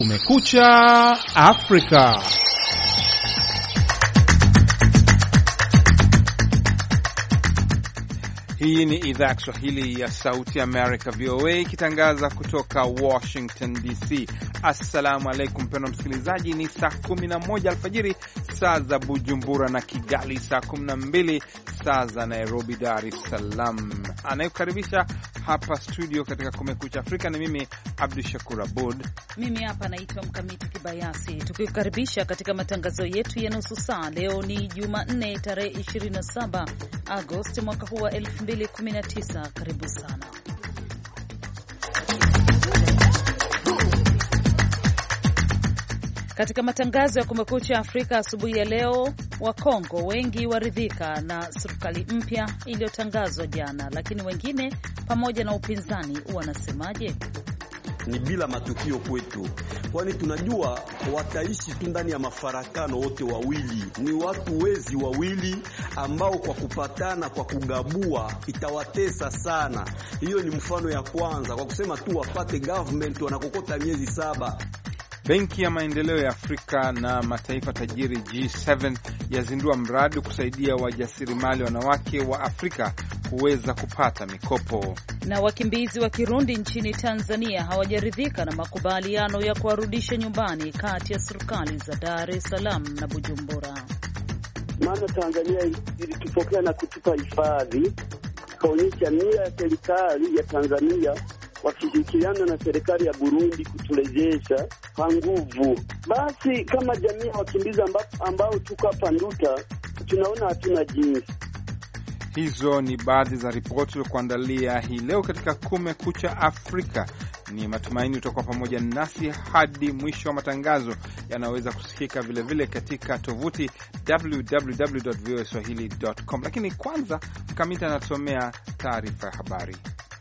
Kumekucha Afrika. Hii ni idhaa ya Kiswahili ya Sauti ya Amerika, VOA, ikitangaza kutoka Washington DC. Assalamu alaikum mpendwa msikilizaji, ni saa 11 alfajiri saa za Bujumbura na Kigali, saa 12 saa za Nairobi, Dar es Salaam. Anayekukaribisha hapa studio katika Kumekucha Afrika ni mimi Abdu Shakur Abud. Mimi hapa naitwa Mkamiti Kibayasi, tukikaribisha katika matangazo yetu ya nusu saa. Leo ni Jumanne tarehe 27 Agosti mwaka huu wa 2019. Karibu sana. Katika matangazo ya Kumekucha Afrika asubuhi ya leo, Wakongo wengi waridhika na serikali mpya iliyotangazwa jana, lakini wengine pamoja na upinzani wanasemaje? Ni bila matukio kwetu, kwani tunajua wataishi tu ndani ya mafarakano. Wote wawili ni watu wezi wawili ambao kwa kupatana, kwa kugabua itawatesa sana. Hiyo ni mfano ya kwanza kwa kusema tu wapate government, wanakokota miezi 7. Benki ya Maendeleo ya Afrika na mataifa tajiri G7 yazindua mradi kusaidia wajasiriamali wanawake wa Afrika kuweza kupata mikopo. Na wakimbizi wa Kirundi nchini Tanzania hawajaridhika na makubaliano ya kuwarudisha nyumbani kati ya serikali za Dar es Salaam na Bujumbura. Maana Tanzania ilitupokea na kutupa hifadhi, kaonyesha nia ya serikali ya Tanzania wakishirikiana na serikali ya Burundi kuturejesha kwa nguvu. Basi kama jamii ya wakimbizi ambao tuko hapa Nduta, tunaona hatuna jinsi. Hizo ni baadhi za ripoti za kuandalia hii leo katika Kumekucha Afrika. Ni matumaini utakuwa pamoja nasi hadi mwisho wa matangazo. Yanaweza kusikika vile vile katika tovuti www.voaswahili.com. Lakini kwanza Kamita anatusomea taarifa ya habari.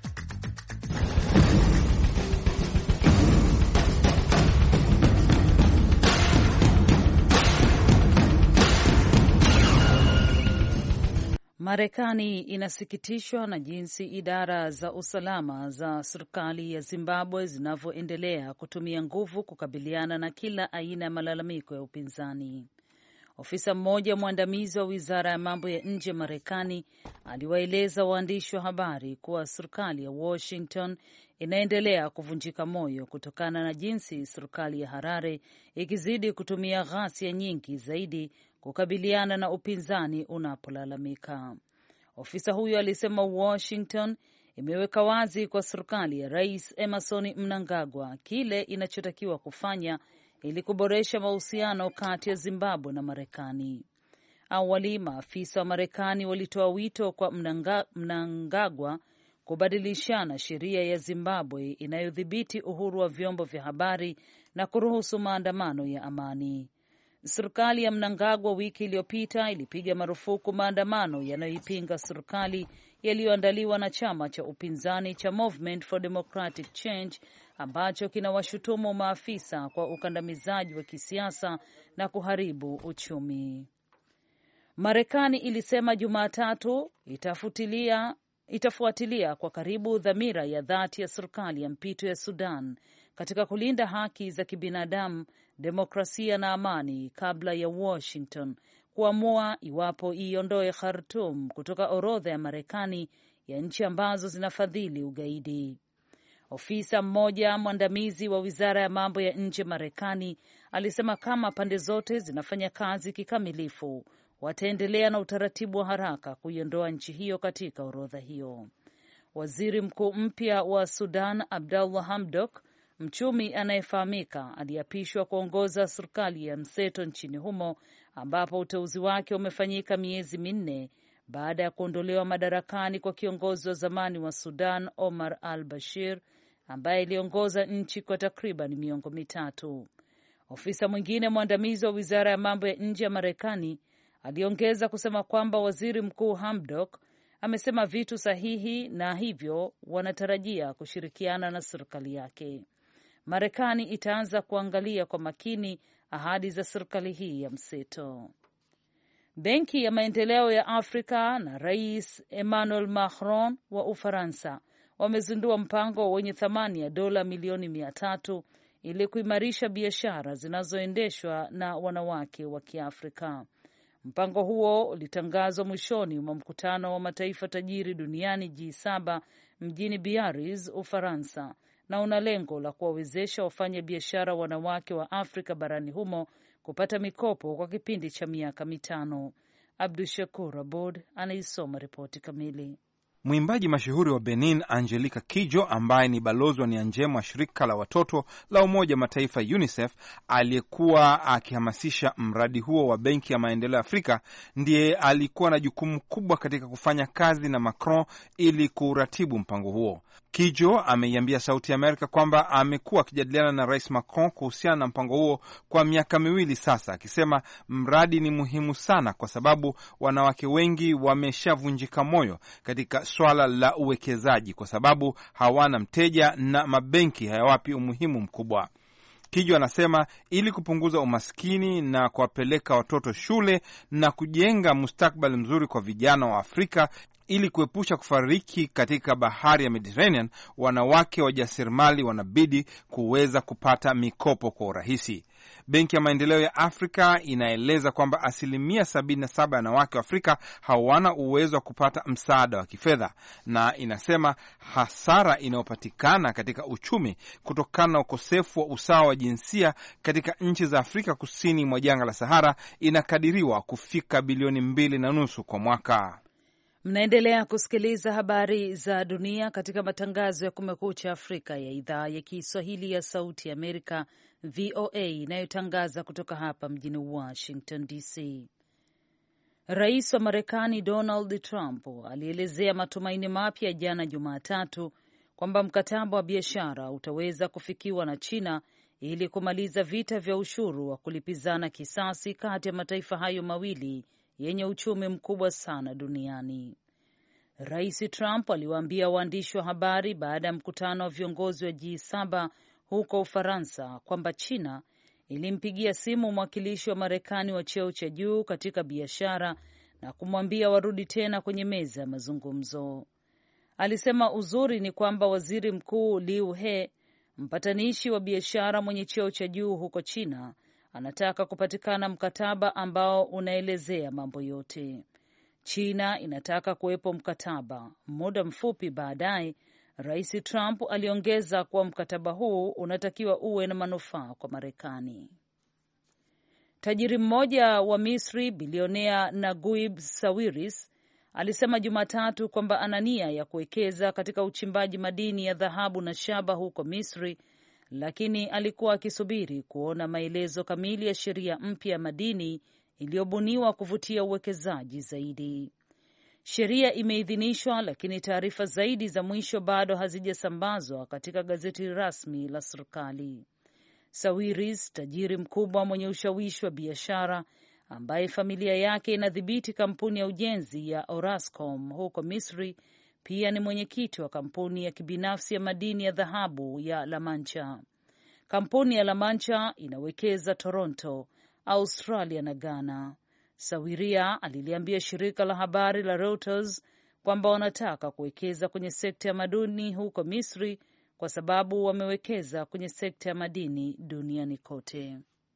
Marekani inasikitishwa na jinsi idara za usalama za serikali ya Zimbabwe zinavyoendelea kutumia nguvu kukabiliana na kila aina ya malalamiko ya upinzani. Ofisa mmoja mwandamizi wa wizara ya mambo ya nje Marekani aliwaeleza waandishi wa habari kuwa serikali ya Washington inaendelea kuvunjika moyo kutokana na jinsi serikali ya Harare ikizidi kutumia ghasia nyingi zaidi kukabiliana na upinzani unapolalamika. Ofisa huyo alisema Washington imeweka wazi kwa serikali ya Rais Emmerson Mnangagwa kile inachotakiwa kufanya ili kuboresha mahusiano kati ya Zimbabwe na Marekani. Awali, maafisa wa Marekani walitoa wito kwa Mnangagwa kubadilishana sheria ya Zimbabwe inayodhibiti uhuru wa vyombo vya habari na kuruhusu maandamano ya amani. Serikali ya Mnangagwa wiki iliyopita ilipiga marufuku maandamano yanayoipinga serikali yaliyoandaliwa na chama cha upinzani cha Movement for Democratic Change ambacho kinawashutumu maafisa kwa ukandamizaji wa kisiasa na kuharibu uchumi. Marekani ilisema Jumatatu itafuatilia kwa karibu dhamira ya dhati ya serikali ya mpito ya Sudan katika kulinda haki za kibinadamu, demokrasia na amani kabla ya Washington kuamua iwapo iondoe Khartoum kutoka orodha ya Marekani ya nchi ambazo zinafadhili ugaidi. Ofisa mmoja mwandamizi wa wizara ya mambo ya nje Marekani alisema kama pande zote zinafanya kazi kikamilifu, wataendelea na utaratibu wa haraka kuiondoa nchi hiyo katika orodha hiyo. Waziri mkuu mpya wa Sudan Abdallah Hamdok, mchumi anayefahamika, aliapishwa kuongoza serikali ya mseto nchini humo, ambapo uteuzi wake umefanyika miezi minne baada ya kuondolewa madarakani kwa kiongozi wa zamani wa Sudan Omar al-Bashir ambaye aliongoza nchi kwa takriban miongo mitatu. Ofisa mwingine mwandamizi wa wizara ya mambo ya nje ya Marekani aliongeza kusema kwamba waziri mkuu Hamdok amesema vitu sahihi na hivyo wanatarajia kushirikiana na serikali yake. Marekani itaanza kuangalia kwa makini ahadi za serikali hii ya mseto. Benki ya Maendeleo ya Afrika na Rais Emmanuel Macron wa Ufaransa wamezindua mpango wenye thamani ya dola milioni 300 ili kuimarisha biashara zinazoendeshwa na wanawake wa Kiafrika. Mpango huo ulitangazwa mwishoni mwa mkutano wa mataifa tajiri duniani G7 mjini Biarritz, Ufaransa, na una lengo la kuwawezesha wafanya biashara wanawake wa Afrika barani humo kupata mikopo kwa kipindi cha miaka 5. Abdu Shakur Abud anaisoma ripoti kamili. Mwimbaji mashuhuri wa Benin Angelica Kidjo, ambaye ni balozi wa nia njema wa shirika la watoto la Umoja Mataifa UNICEF, aliyekuwa akihamasisha mradi huo wa Benki ya Maendeleo ya Afrika, ndiye alikuwa na jukumu kubwa katika kufanya kazi na Macron ili kuratibu mpango huo. Kidjo ameiambia Sauti ya Amerika kwamba amekuwa akijadiliana na Rais Macron kuhusiana na mpango huo kwa miaka 2 sasa, akisema mradi ni muhimu sana kwa sababu wanawake wengi wameshavunjika moyo katika swala la uwekezaji kwa sababu hawana mteja na mabenki hayawapi umuhimu mkubwa. Kidjo anasema ili kupunguza umaskini na kuwapeleka watoto shule na kujenga mustakabali mzuri kwa vijana wa Afrika ili kuepusha kufariki katika bahari ya Mediterranean, wanawake wajasiriamali wanabidi kuweza kupata mikopo kwa urahisi. Benki ya Maendeleo ya Afrika inaeleza kwamba 77% ya wanawake wa Afrika hawana uwezo wa kupata msaada wa kifedha, na inasema hasara inayopatikana katika uchumi kutokana na ukosefu wa usawa wa jinsia katika nchi za Afrika kusini mwa jangwa la Sahara inakadiriwa kufika bilioni 2.5 kwa mwaka. Mnaendelea kusikiliza habari za dunia katika matangazo ya Kumekucha Afrika ya idhaa ya Kiswahili ya Sauti ya Amerika, VOA, inayotangaza kutoka hapa mjini Washington DC. Rais wa Marekani Donald Trump alielezea matumaini mapya jana Jumatatu kwamba mkataba wa biashara utaweza kufikiwa na China ili kumaliza vita vya ushuru wa kulipizana kisasi kati ya mataifa hayo mawili yenye uchumi mkubwa sana duniani. Rais Trump aliwaambia waandishi wa habari baada ya mkutano wa viongozi wa G7 huko Ufaransa kwamba China ilimpigia simu mwakilishi wa Marekani wa cheo cha juu katika biashara na kumwambia warudi tena kwenye meza ya mazungumzo. Alisema uzuri ni kwamba Waziri Mkuu Liu He, mpatanishi wa biashara mwenye cheo cha juu huko China, anataka kupatikana mkataba ambao unaelezea mambo yote. China inataka kuwepo mkataba. Muda mfupi baadaye, Rais Trump aliongeza kuwa mkataba huu unatakiwa uwe na manufaa kwa Marekani. Tajiri mmoja wa Misri, bilionea Naguib Sawiris, alisema Jumatatu kwamba ana nia ya kuwekeza katika uchimbaji madini ya dhahabu na shaba huko Misri, lakini alikuwa akisubiri kuona maelezo kamili ya sheria mpya ya madini iliyobuniwa kuvutia uwekezaji zaidi. Sheria imeidhinishwa, lakini taarifa zaidi za mwisho bado hazijasambazwa katika gazeti rasmi la serikali. Sawiris, tajiri mkubwa mwenye ushawishi wa biashara, ambaye familia yake inadhibiti kampuni ya ujenzi ya Orascom huko Misri, pia ni mwenyekiti wa kampuni ya kibinafsi ya madini ya dhahabu ya La Mancha. Kampuni ya La Mancha inawekeza Toronto, Australia na Ghana. Sawiria aliliambia shirika la habari la Reuters kwamba wanataka kuwekeza kwenye sekta ya madini huko Misri kwa sababu wamewekeza kwenye sekta ya madini duniani kote.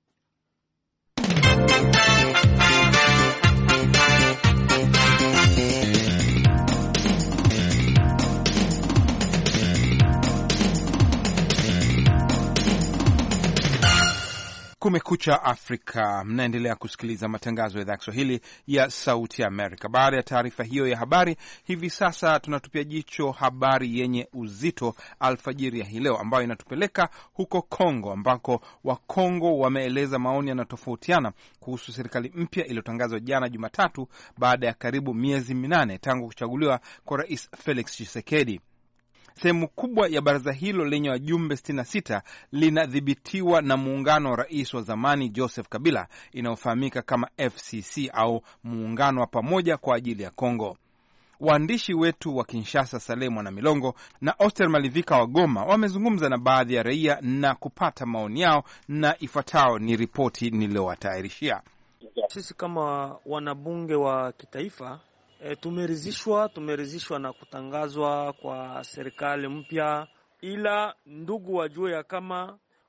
Kumekucha Afrika, mnaendelea kusikiliza matangazo ya idhaa ya Kiswahili ya Sauti ya Amerika. Baada ya taarifa hiyo ya habari, hivi sasa tunatupia jicho habari yenye uzito alfajiri ya hii leo, ambayo inatupeleka huko Kongo, ambako Wakongo wameeleza maoni yanatofautiana kuhusu serikali mpya iliyotangazwa jana Jumatatu baada ya karibu miezi 8 tangu kuchaguliwa kwa Rais Felix Tshisekedi. Sehemu kubwa ya baraza hilo lenye wajumbe 66 linadhibitiwa na muungano wa rais wa zamani Joseph Kabila, inayofahamika kama FCC au muungano wa pamoja kwa ajili ya Kongo. Waandishi wetu wa Kinshasa, Saleh Mwana Milongo na Oster Malivika wa Goma, wamezungumza na baadhi ya raia na kupata maoni yao, na ifuatayo ni ripoti niliyowatayarishia. Sisi kama wanabunge wa kitaifa tumeridhishwa na kutangazwa kwa serikali mpya, ila ndugu wajue ya kama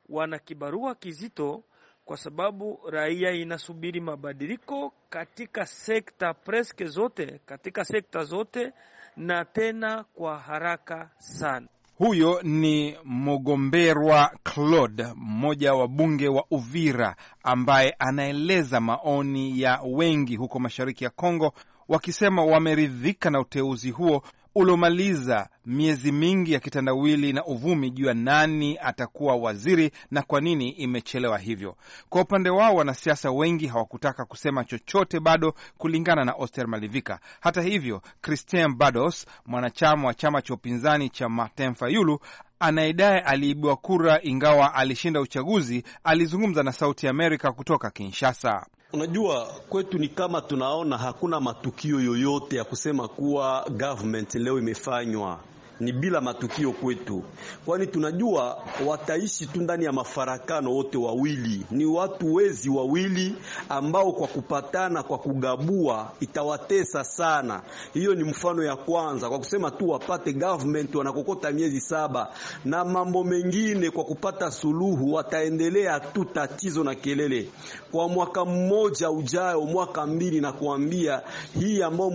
wana kibarua kizito, kwa sababu raia inasubiri mabadiliko katika sekta preske zote, katika sekta zote, na tena kwa haraka sana. Huyo ni Mogomberwa Claude, mmoja wa bunge wa Uvira, ambaye anaeleza maoni ya wengi huko mashariki ya Kongo, wakisema wameridhika na uteuzi huo uliomaliza miezi mingi ya kitandawili na uvumi juu ya nani atakuwa waziri na kwa nini imechelewa hivyo. Kwa upande wao, wanasiasa wengi hawakutaka kusema chochote bado, kulingana na Oster Malivika. Hata hivyo, Christian Bados, mwanachama wa chama cha upinzani cha Martin Fayulu, anayedai aliibiwa kura ingawa alishinda uchaguzi, alizungumza na Sauti ya Amerika kutoka Kinshasa. Unajua, kwetu ni kama tunaona hakuna matukio yoyote ya kusema kuwa government leo imefanywa, ni bila matukio kwetu, kwani tunajua wataishi tu ndani ya mafarakano wote wawili. Ni watu wezi wawili ambao kwa kupatana, kwa kugabua itawatesa sana. Hiyo ni mfano ya kwanza. Kwa kusema tu wapate government wanakokota miezi 7 na mambo mengine, kwa kupata suluhu wataendelea tu tatizo na kelele. Kwa mwaka mmoja ujao, mwaka 2, na kuambia hii ambao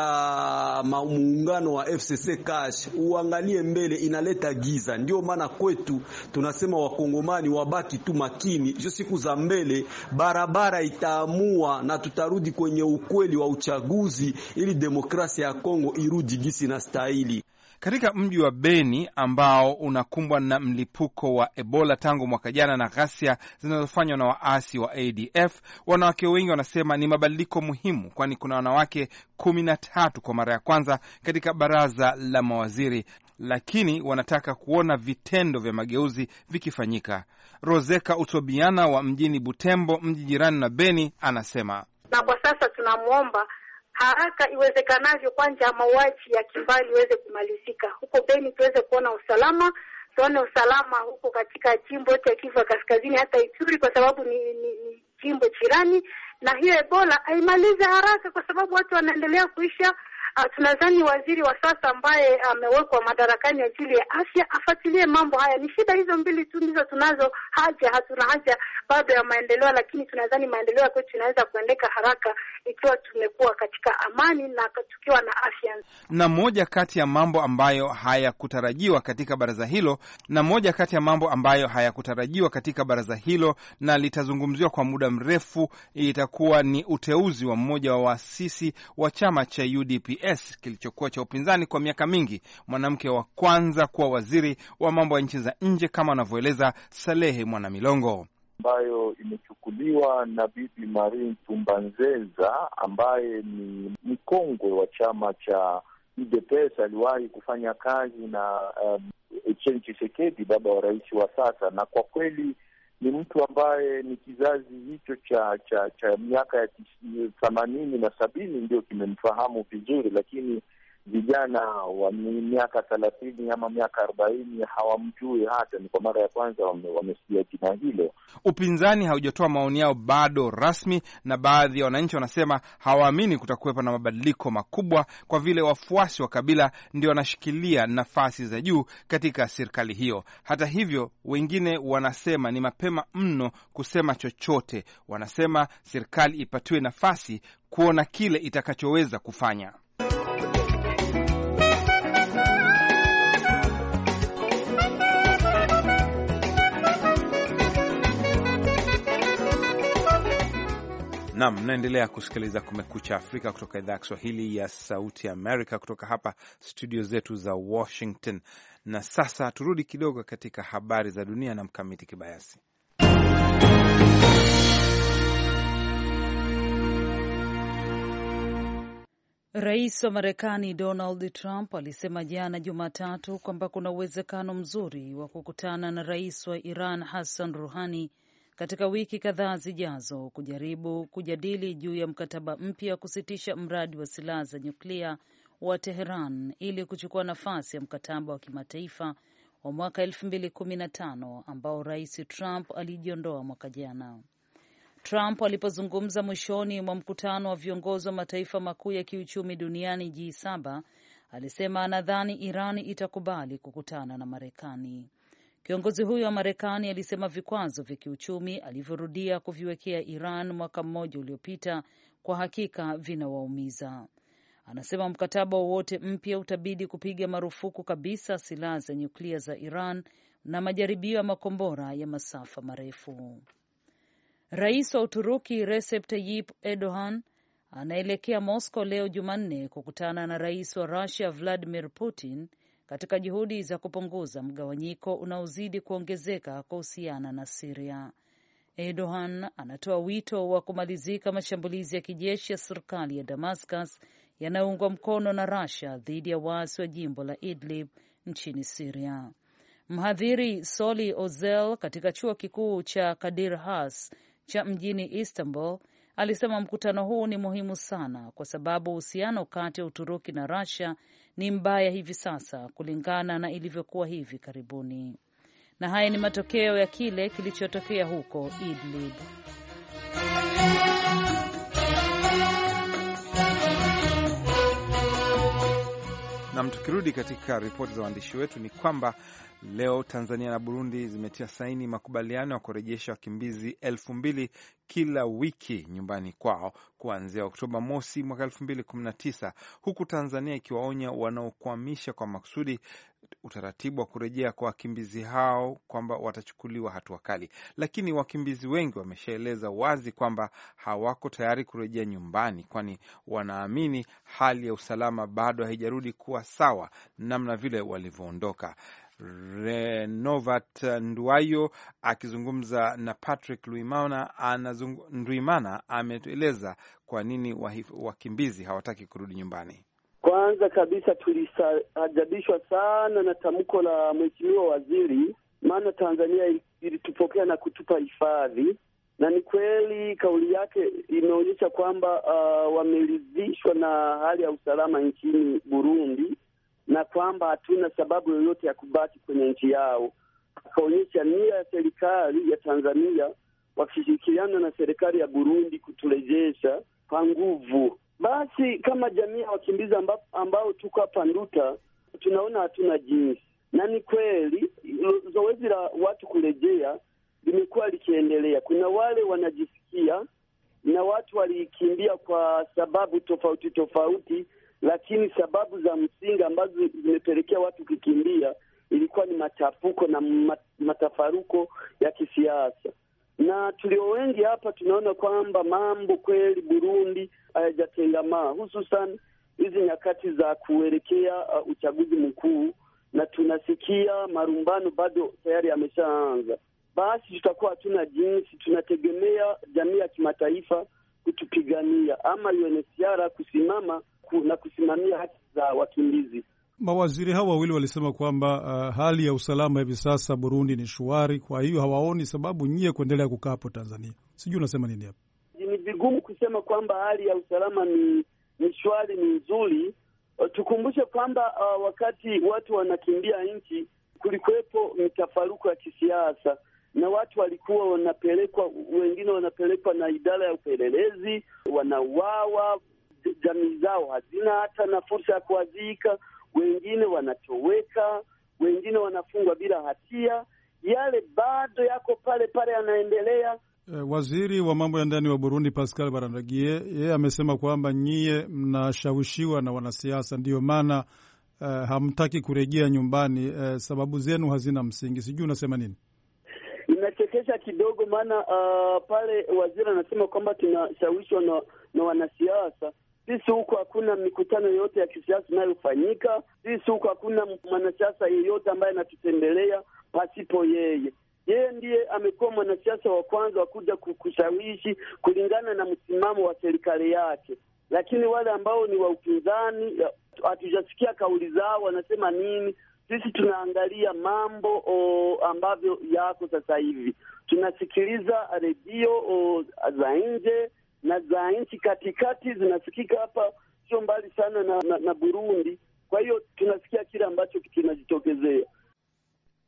mnaita muungano wa FCC cash, uangalie mbele, inaleta giza. Ndio maana kwetu tunasema wakongomani wabaki tu makini. Hizo siku za mbele barabara itaamua na tutarudi kwenye ukweli wa uchaguzi, ili demokrasia ya Kongo irudi gisi na stahili. Katika mji wa Beni ambao unakumbwa na mlipuko wa Ebola tangu mwaka jana na ghasia zinazofanywa na waasi wa ADF, wanawake wengi wanasema ni mabadiliko muhimu, kwani kuna wanawake 13 kwa mara ya kwanza katika baraza la mawaziri, lakini wanataka kuona vitendo vya mageuzi vikifanyika. Rozeka Utobiana wa mjini Butembo, mji jirani na Beni, anasema, na kwa sasa tunamuomba haraka iwezekanavyo kwanza mauaji ya kimbali iweze kumalizika huko Beni, tuweze kuona usalama, tuone usalama huko katika jimbo yote ya Kivu Kaskazini, hata Ituri, kwa sababu ni jimbo jirani, na hiyo Ebola aimalize haraka, kwa sababu watu wanaendelea kuisha. Tunadhani waziri wa sasa ambaye amewekwa madarakani ajili ya afya afuatilie mambo haya. Ni shida hizo mbili tu ndizo tunazo haja, hatuna haja bado ya maendeleo, lakini tunadhani maendeleo kwetu inaweza kuendeka haraka ikiwa tumekuwa katika amani na tukiwa na afya. Na moja kati ya mambo ambayo hayakutarajiwa katika baraza hilo na litazungumziwa kwa muda mrefu, itakuwa ni uteuzi wa mmoja wa waasisi wa chama cha UDPS kilichokuwa cha upinzani kwa miaka mingi, mwanamke wa kwanza kuwa waziri wa mambo ya nchi za nje, kama anavyoeleza Salehe Mwanamilongo, ambayo imechukuliwa na Bibi Marie Tumbanzeza ambaye ni mkongwe wa chama cha UDPS. Aliwahi kufanya kazi na Etienne Tshisekedi, baba wa rais wa sasa, na kwa kweli ni mtu ambaye ni kizazi hicho cha miaka ya 80 na 70 ndio kimemfahamu vizuri, lakini vijana wa miaka 30 ama miaka 40 hawamjui hata. Ni kwa mara ya kwanza wamesikia jina hilo. Upinzani haujatoa maoni yao bado rasmi, na baadhi ya wananchi wanasema hawaamini kutakuwepo na mabadiliko makubwa kwa vile wafuasi wa Kabila ndio wanashikilia nafasi za juu katika serikali hiyo. Hata hivyo, wengine wanasema ni mapema mno kusema chochote. Wanasema serikali ipatiwe nafasi kuona kile itakachoweza kufanya. Naam, naendelea kusikiliza Kumekucha Afrika kutoka idhaa ya Kiswahili ya Sauti ya Amerika, kutoka hapa studio zetu za Washington. Na sasa turudi kidogo katika habari za dunia na Mkamiti Kibayasi. Rais wa Marekani Donald Trump alisema jana Jumatatu kwamba kuna uwezekano mzuri wa kukutana na rais wa Iran Hassan Rouhani katika wiki kadhaa zijazo kujaribu kujadili juu ya mkataba mpya wa kusitisha mradi wa silaha za nyuklia wa Teheran ili kuchukua nafasi ya mkataba wa kimataifa wa mwaka 2015 ambao Rais Trump alijiondoa mwaka jana. Trump alipozungumza mwishoni mwa mkutano wa viongozi wa mataifa makuu ya kiuchumi duniani G7, alisema anadhani Iran itakubali kukutana na Marekani. Kiongozi huyo wa Marekani alisema vikwazo vya kiuchumi alivyorudia kuviwekea Iran mwaka mmoja uliopita kwa hakika vinawaumiza. Anasema mkataba wowote mpya utabidi kupiga marufuku kabisa silaha za nyuklia za Iran na majaribio ya makombora ya masafa marefu. Rais wa Uturuki Recep Tayyip Erdogan anaelekea Moscow leo Jumanne kukutana na rais wa Russia Vladimir Putin katika juhudi za kupunguza mgawanyiko unaozidi kuongezeka kuhusiana na Syria. Erdogan anatoa wito wa kumalizika mashambulizi ya kijeshi ya serikali ya Damascus yanayoungwa mkono na Russia dhidi ya waasi wa jimbo la Idlib nchini Syria. Mhadhiri Soli Ozel katika chuo kikuu cha Kadir Has cha mjini Istanbul alisema mkutano huu ni muhimu sana kwa sababu uhusiano kati ya Uturuki na Russia ni mbaya hivi sasa kulingana na ilivyokuwa hivi karibuni. Na haya ni matokeo ya kile kilichotokea huko Idlib. Na tukirudi katika ripoti za waandishi wetu ni kwamba leo Tanzania na Burundi zimetia saini makubaliano ya kurejesha wakimbizi 2,000 kila wiki nyumbani kwao kuanzia Oktoba mosi mwaka 2019, huku Tanzania ikiwaonya wanaokwamisha kwa makusudi utaratibu wa kurejea kwa wakimbizi hao kwamba watachukuliwa hatua kali. Lakini wakimbizi wengi wameshaeleza wazi kwamba hawako tayari kurejea nyumbani, kwani wanaamini hali ya usalama bado haijarudi kuwa sawa namna vile walivyoondoka. Renovat Nduwayo akizungumza na Patrick Ndwimana ametueleza kwa nini wakimbizi hawataki kurudi nyumbani. Kwanza kabisa tulisajabishwa sana na tamko la mheshimiwa waziri, maana Tanzania ilitupokea na kutupa hifadhi, na ni kweli kauli yake imeonyesha kwamba wameridhishwa na hali ya usalama nchini Burundi na kwamba hatuna sababu yoyote ya kubaki kwenye nchi yao. Akaonyesha nia ya serikali ya Tanzania wakishirikiana na serikali ya Burundi kuturejesha kwa nguvu. Basi kama jamii ya wakimbizi ambao tuko hapa Nduta tunaona hatuna jinsi, na ni kweli zoezi la watu kurejea limekuwa likiendelea. Kuna wale wanajisikia na watu walikimbia kwa sababu tofauti tofauti, lakini sababu za msingi ambazo zimepelekea watu kukimbia ilikuwa ni machafuko na matafaruko ya kisiasa. Na tulio wengi hapa tunaona kwamba mambo kweli Burundi hayajatengamaa, hususan hizi nyakati za kuelekea uchaguzi mkuu, na tunasikia marumbano bado tayari yameshaanza. Basi tutakuwa hatuna jinsi, tunategemea jamii ya kimataifa kutupigania, ama UNHCR kusimama na kusimamia haki za wakimbizi. Mawaziri hao wawili walisema kwamba hali ya usalama hivi sasa Burundi ni shwari, kwa hiyo hawaoni sababu nyie kuendelea kukaa hapo Tanzania. Sijui unasema nini hapa? Ni vigumu kusema kwamba hali ya usalama ni shwari, ni nzuri. Tukumbushe kwamba wakati watu wanakimbia nchi kulikuwepo mitafaruko ya kisiasa, na watu walikuwa wanapelekwa, wengine wanapelekwa na idara ya upelelezi, wanauawa, jamii zao hazina hata na fursa ya kuwazika, wengine wanatoweka, wengine wanafungwa bila hatia. Yale bado yako pale pale yanaendelea. Waziri wa mambo ya ndani wa Burundi Pascal Barandagie, yeye amesema kwamba nyie mnashawishiwa na wanasiasa, ndiyo maana hamtaki kurejea nyumbani. Sababu zenu hazina msingi. Sijui unasema nini? Inachekesha kidogo, maana pale waziri anasema kwamba tunashawishwa na wanasiasa. Sisi huko hakuna mikutano yoyote ya kisiasa inayofanyika. Sisi huko hakuna mwanasiasa yeyote ambaye anatutembelea pasipo yeye. Yeye ndiye amekuwa mwanasiasa wa kwanza wa kuja kushawishi kulingana na msimamo wa serikali yake. Lakini wale ambao ni wa upinzani hatujasikia kauli zao wanasema nini. Sisi tunaangalia mambo ambavyo yako sasa hivi. Tunasikiliza redio za nje na za nchi katikati zinasikika hapa, sio mbali sana na Burundi. Kwa hiyo tunasikia kile ambacho kinajitokezea.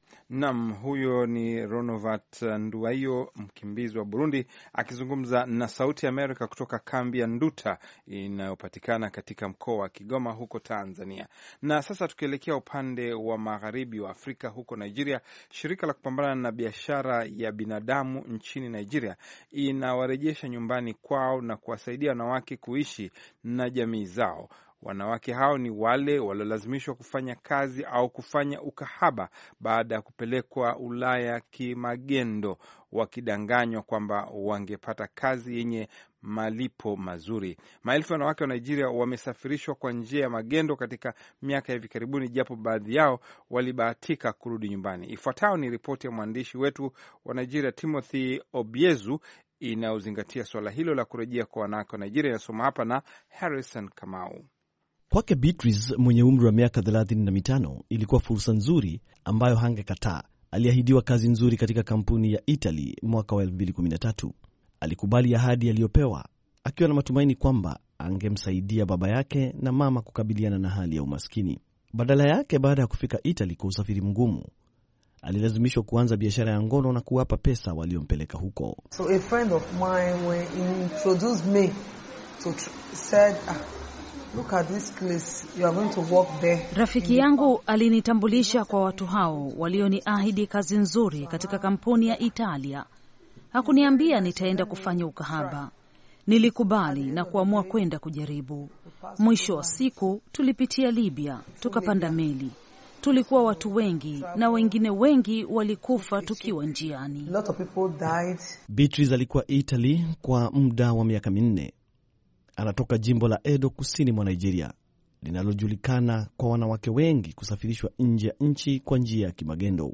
Naam, huyo ni Ronovat Nduwayo, mkimbizi wa Burundi, akizungumza na Sauti ya Amerika kutoka kambi ya Nduta inayopatikana katika mkoa wa Kigoma huko Tanzania. Na sasa tukielekea upande wa magharibi wa Afrika, huko Nigeria, shirika la kupambana na biashara ya binadamu nchini Nigeria inawarejesha nyumbani kwao na kuwasaidia wanawake kuishi na jamii zao. Wanawake hao ni wale waliolazimishwa kufanya kazi au kufanya ukahaba baada ya kupelekwa Ulaya kimagendo, wakidanganywa kwamba wangepata kazi yenye malipo mazuri. Maelfu ya wanawake wa Nigeria wamesafirishwa kwa njia ya magendo katika miaka ya hivi karibuni, japo baadhi yao walibahatika kurudi nyumbani. Ifuatayo ni ripoti ya mwandishi wetu wa Nigeria Timothy Obiezu inayozingatia suala hilo la kurejea kwa wanawake wa Nigeria. Inasoma hapa na Harrison Kamau. Kwake Beatrice mwenye umri wa miaka 35 ilikuwa fursa nzuri ambayo hangekataa. Aliahidiwa kazi nzuri katika kampuni ya Italy mwaka wa 2013. Alikubali ahadi aliyopewa akiwa na matumaini kwamba angemsaidia baba yake na mama kukabiliana na hali ya umaskini. Badala yake, baada ya kufika Italy kwa usafiri mgumu, alilazimishwa kuanza biashara ya ngono na kuwapa pesa waliompeleka huko. So a friend of mine when he introduced me to said look at this place, you are going to work there. Rafiki yangu alinitambulisha kwa watu hao walioniahidi kazi nzuri katika kampuni ya Italia. Hakuniambia nitaenda kufanya ukahaba. Nilikubali na kuamua kwenda kujaribu. Mwisho wa siku tulipitia Libya, tukapanda meli. Tulikuwa watu wengi na wengine wengi walikufa tukiwa njiani. A lot of people died. Beatrice alikuwa Italy kwa muda wa miaka 4. Anatoka jimbo la Edo kusini mwa Nigeria, linalojulikana kwa wanawake wengi kusafirishwa nje ya nchi kwa njia ya kimagendo.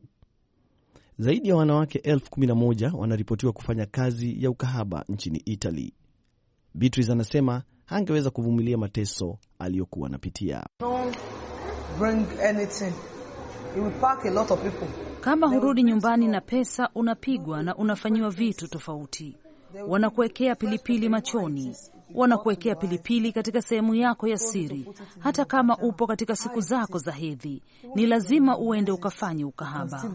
Zaidi ya wanawake 11,000 wanaripotiwa kufanya kazi ya ukahaba nchini Italy. Beatrice anasema hangeweza kuvumilia mateso aliyokuwa anapitia. Kama hurudi nyumbani na pesa, unapigwa na unafanyiwa vitu tofauti. Wanakuwekea pilipili machoni, wanakuwekea pilipili katika sehemu yako ya siri. Hata kama upo katika siku zako za hedhi, ni lazima uende ukafanye ukahaba.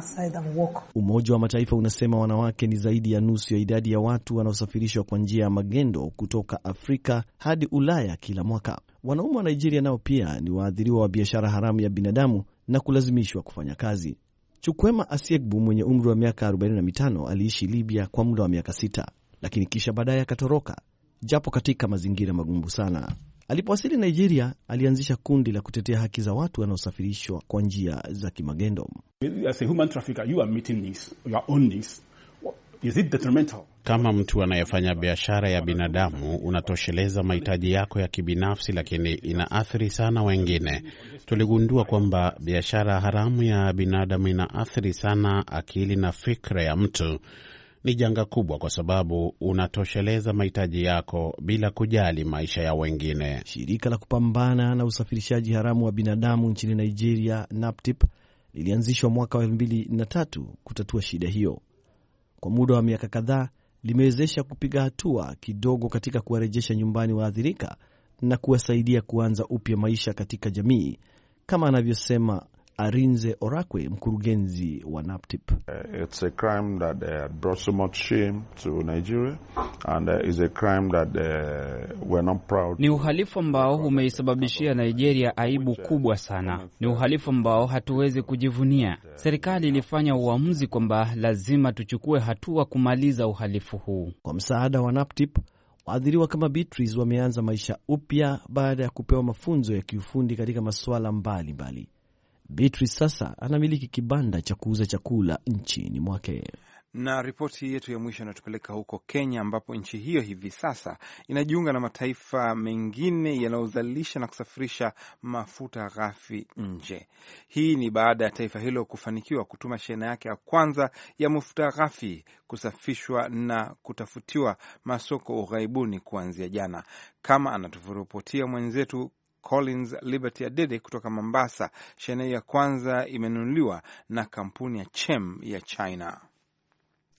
Umoja wa Mataifa unasema wanawake ni zaidi ya nusu ya idadi ya watu wanaosafirishwa kwa njia ya magendo kutoka Afrika hadi Ulaya kila mwaka. Wanaume wa Nigeria nao pia ni waathiriwa wa biashara haramu ya binadamu na kulazimishwa kufanya kazi. Chukwema Asiegbu mwenye umri wa miaka 45 aliishi Libya kwa muda wa miaka 6, lakini kisha baadaye akatoroka, japo katika mazingira magumu sana. Alipowasili Nigeria, alianzisha kundi la kutetea haki za watu wanaosafirishwa kwa njia za kimagendo. As a human trafficker, you are meeting this, you are on this. Is it detrimental? Kama mtu anayefanya biashara ya binadamu, unatosheleza mahitaji yako ya kibinafsi, lakini inaathiri sana wengine. Tuligundua kwamba biashara haramu ya binadamu inaathiri sana akili na fikra ya mtu. Ni janga kubwa kwa sababu unatosheleza mahitaji yako bila kujali maisha ya wengine. Shirika la kupambana na usafirishaji haramu wa binadamu nchini Nigeria, NAPTIP, lilianzishwa mwaka wa 2003 kutatua shida hiyo. Kwa muda wa miaka kadhaa limewezesha kupiga hatua kidogo katika kuwarejesha nyumbani waathirika na kuwasaidia kuanza upya maisha katika jamii, kama anavyosema Arinze Orakwe, mkurugenzi wa NAPTIP. It's a crime that brought so much shame to Nigeria and is a crime that we're not proud. Ni uhalifu ambao umeisababishia Nigeria aibu kubwa sana. Ni uhalifu ambao hatuwezi kujivunia. Serikali ilifanya uamuzi kwamba lazima tuchukue hatua kumaliza uhalifu huu. Kwa msaada wa NAPTIP, waathiriwa kama Beatrice wameanza maisha upya baada ya kupewa mafunzo ya kiufundi katika masuala mbalimbali. Beatrice sasa anamiliki kibanda cha kuuza chakula nchini mwake. Na ripoti yetu ya mwisho inatupeleka huko Kenya, ambapo nchi hiyo hivi sasa inajiunga na mataifa mengine yanayozalisha na kusafirisha mafuta ghafi nje. Hii ni baada ya taifa hilo kufanikiwa kutuma shehena yake ya kwanza ya mafuta ghafi kusafishwa na kutafutiwa masoko ughaibuni kuanzia jana, kama anatuvuripotia mwenzetu Collins Liberty Adede kutoka Mombasa. Shehena ya kwanza imenunuliwa na kampuni ya Chem ya China.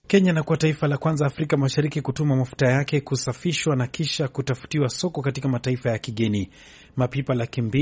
Kenya inakuwa taifa la kwanza Afrika Mashariki kutuma mafuta yake kusafishwa na kisha kutafutiwa soko katika mataifa ya kigeni. Mapipa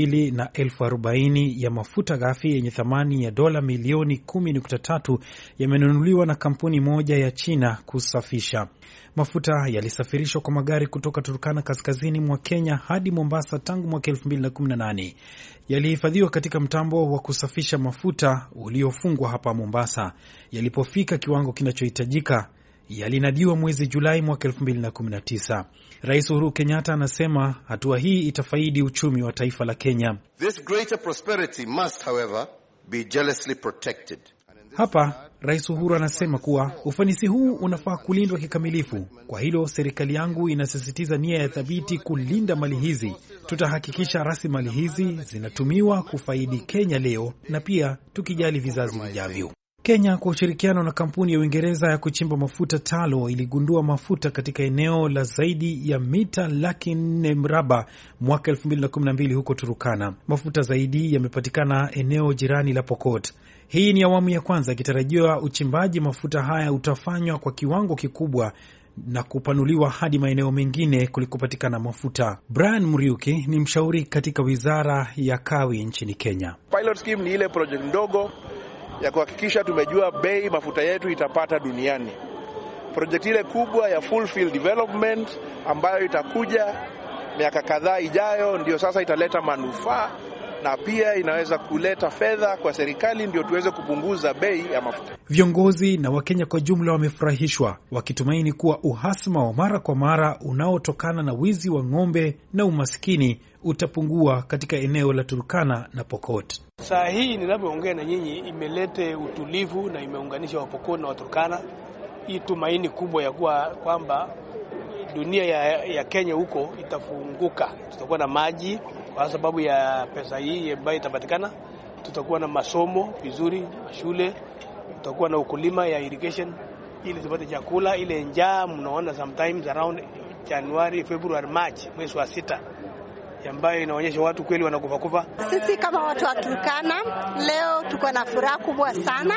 240,000 ya mafuta ghafi yenye thamani ya dola milioni 10.3 yamenunuliwa na kampuni moja ya China kusafisha. Mafuta yalisafirishwa kwa magari kutoka Turkana kaskazini mwa Kenya hadi Mombasa tangu mwaka 2018. Yalihifadhiwa katika mtambo wa kusafisha mafuta uliofungwa hapa Mombasa. Yalipofika kiwango kinachohitajika, yalinadiwa mwezi Julai mwaka 2019. Rais Uhuru Kenyatta anasema hatua hii itafaidi uchumi wa taifa la Kenya. This greater prosperity must, however, be jealously protected. Hapa Rais Uhuru anasema kuwa ufanisi huu unafaa kulindwa kikamilifu. Kwa hilo serikali yangu inasisitiza nia ya thabiti kulinda mali hizi. Tutahakikisha rasilimali hizi zinatumiwa kufaidi Kenya leo na pia tukijali vizazi vijavyo. Kenya kwa ushirikiano na kampuni ya Uingereza ya kuchimba mafuta Talo iligundua mafuta katika eneo la zaidi ya mita 400,000 mraba mwaka 2012 huko Turkana. Mafuta zaidi yamepatikana eneo jirani la Pokot. Hii ni awamu ya kwanza, ikitarajiwa uchimbaji mafuta haya utafanywa kwa kiwango kikubwa na kupanuliwa hadi maeneo mengine kulikopatikana mafuta. Brian Muriuki ni mshauri katika Wizara ya Kawi nchini Kenya. Pilot scheme ni ile project ndogo ya kuhakikisha tumejua bei mafuta yetu itapata duniani. Project ile kubwa ya full field development ambayo itakuja miaka kadhaa ijayo ndio sasa italeta manufaa na pia inaweza kuleta fedha kwa serikali ndio tuweze kupunguza bei ya mafuta. Viongozi na Wakenya kwa jumla wamefurahishwa, wakitumaini kuwa uhasama wa mara kwa mara unaotokana na wizi wa ng'ombe na umaskini utapungua katika eneo la Turkana na Pokot. Saa hii ninavyoongea na nyinyi imelete utulivu na imeunganisha Wapokot na Waturkana. Hii tumaini kubwa ya kwamba dunia ya Kenya huko itafunguka. Tutakuwa na maji kwa sababu ya pesa hii ambayo itapatikana. Tutakuwa na masomo vizuri, shule. Tutakuwa na ukulima ya irrigation ili tupate chakula. Ile njaa mnaona sometimes around January, February, March, mwezi wa 6 ambayo inaonyesha watu kweli wanakufa. Sisi kama watu wa Turkana leo tuko na furaha kubwa sana.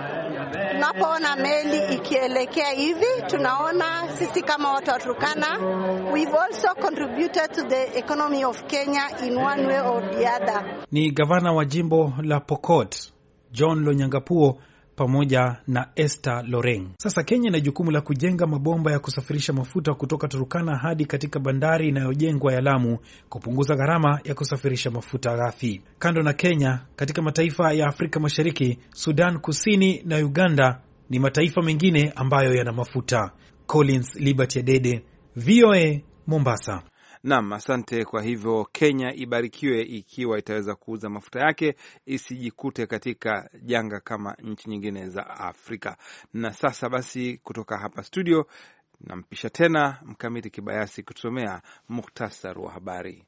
Tunapoona meli ikielekea hivi, tunaona sisi kama watu wa Turkana we've also contributed to the economy of Kenya in one way or the other. Ni gavana wa jimbo la Pokot John Lonyangapuo pamoja na Esther Loreng. Sasa Kenya ina jukumu la kujenga mabomba ya kusafirisha mafuta kutoka Turkana hadi katika bandari inayojengwa ya Lamu, kupunguza gharama ya kusafirisha mafuta ghafi. Kando na Kenya, katika mataifa ya Afrika Mashariki, Sudan Kusini na Uganda ni mataifa mengine ambayo yana mafuta. Collins Liberty Adede, VOA, Mombasa. Naam, asante. Kwa hivyo Kenya ibarikiwe ikiwa itaweza kuuza mafuta yake, isijikute katika janga kama nchi nyingine za Afrika. Na sasa basi, kutoka hapa studio nampisha tena Mkamiti Kibayasi kutusomea muhtasari wa habari.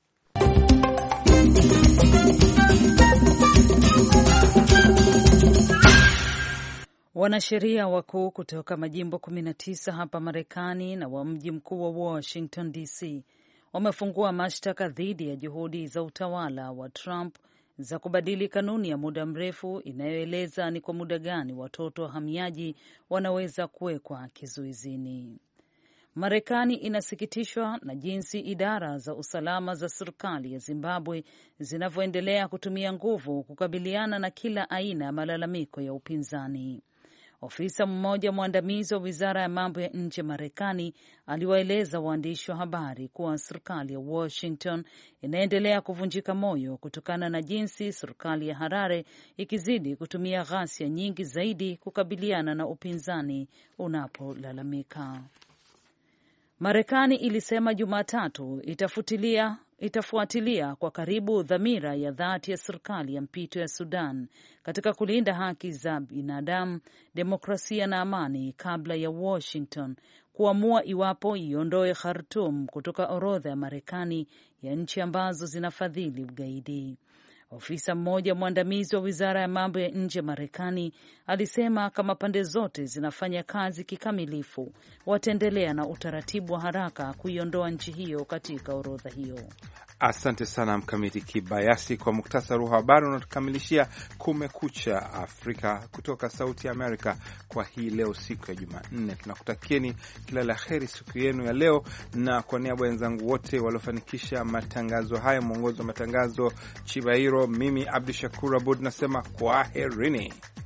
Wanasheria wakuu kutoka majimbo 19 hapa Marekani na wa mji mkuu wa Washington DC wamefungua mashtaka dhidi ya juhudi za utawala wa Trump za kubadili kanuni ya muda mrefu inayoeleza ni kwa muda gani watoto wahamiaji wanaweza kuwekwa kizuizini. Marekani inasikitishwa na jinsi idara za usalama za serikali ya Zimbabwe zinavyoendelea kutumia nguvu kukabiliana na kila aina ya malalamiko ya upinzani. Ofisa mmoja mwandamizi wa wizara ya mambo ya nje Marekani aliwaeleza waandishi wa habari kuwa serikali ya Washington inaendelea kuvunjika moyo kutokana na jinsi serikali ya Harare ikizidi kutumia ghasia nyingi zaidi kukabiliana na upinzani unapolalamika. Marekani ilisema Jumatatu itafuatilia kwa karibu dhamira ya dhati ya serikali ya mpito ya Sudan katika kulinda haki za binadamu, demokrasia na amani kabla ya Washington kuamua iwapo iondoe Khartoum kutoka orodha ya Marekani ya nchi ambazo zinafadhili ugaidi. Ofisa mmoja mwandamizi wa wizara ya mambo ya nje Marekani alisema kama pande zote zinafanya kazi kikamilifu, wataendelea na utaratibu wa haraka kuiondoa nchi hiyo katika orodha hiyo. Asante sana Mkamiti Kibayasi kwa muktasari wa habari unatukamilishia Kumekucha Afrika kutoka Sauti ya Amerika kwa hii leo, siku ya Jumanne. Tunakutakieni kila la heri siku yenu ya leo, na kwa niaba ya wenzangu wote waliofanikisha matangazo haya, mwongozi wa matangazo Chibairo, mimi Abdu Shakur Abud nasema kwaherini.